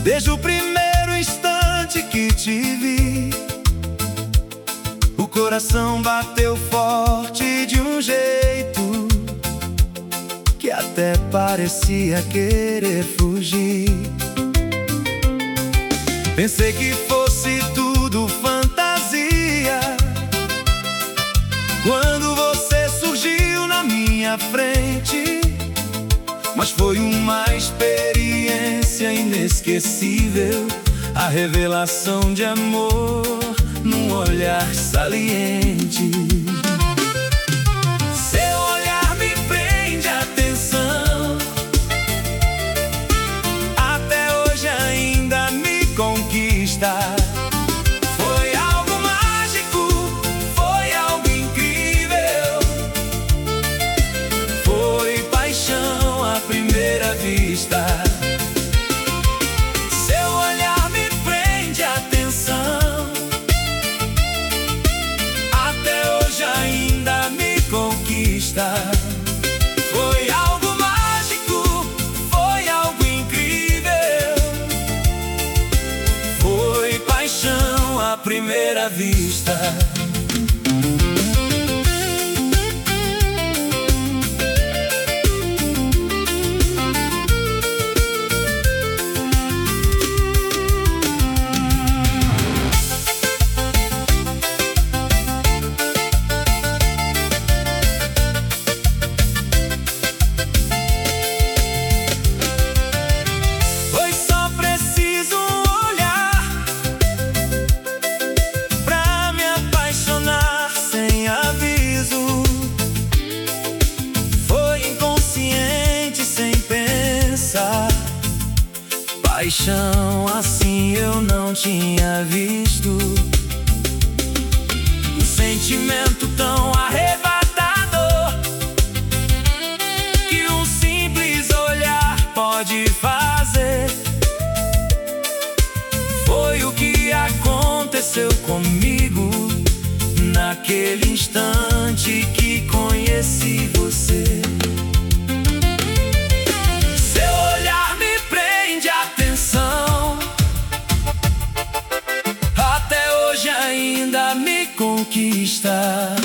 Desde o primeiro instante que te vi, o coração bateu forte de um jeito que até parecia querer fugir. Pensei que fosse tudo fantasia quando você surgiu na minha frente, mas foi uma experiência inesquecível, a revelação de amor num olhar saliente. Seu olhar me prende a atenção, até hoje ainda me conquista. Foi algo mágico, foi algo incrível, foi paixão à primeira vista. Seu olhar me prende a atenção, até hoje ainda me conquista. Foi algo mágico, foi algo incrível, foi paixão à primeira vista. Paixão assim eu não tinha visto, um sentimento tão arrebatador que um simples olhar pode fazer. Foi o que aconteceu comigo naquele instante que conheci você. Até hoje ainda me conquista.